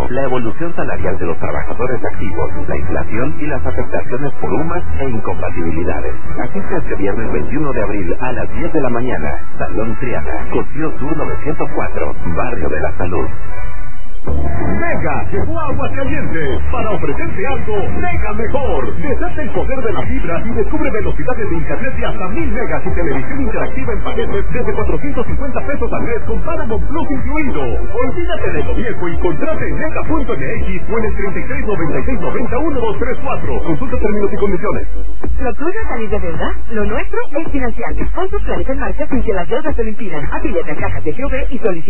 la evolución salarial de los trabajadores activos, la inflación y las afectaciones por UMAS e incompatibilidades. Asiste este viernes 21 de abril a las 10 de la mañana. Salón Triana, Cosío Sur 904, Barrio de la Salud. Mega llegó a Aguascalientes para ofrecerte algo mega mejor. Desata el poder de la fibra y descubre velocidades de internet de hasta 1000 megas y televisión interactiva en paquetes desde 450 pesos al mes con Paramount Plus incluido. Olvídate de lo viejo y contrate en mega.mx o en el 3696901234. Consulta términos y condiciones. ¿Lo tuyo es salir de deuda? Lo nuestro es financiar. Pon tus planes en marcha sin que las deudas te lo impidan. Afíliate a Caja TGV y solicita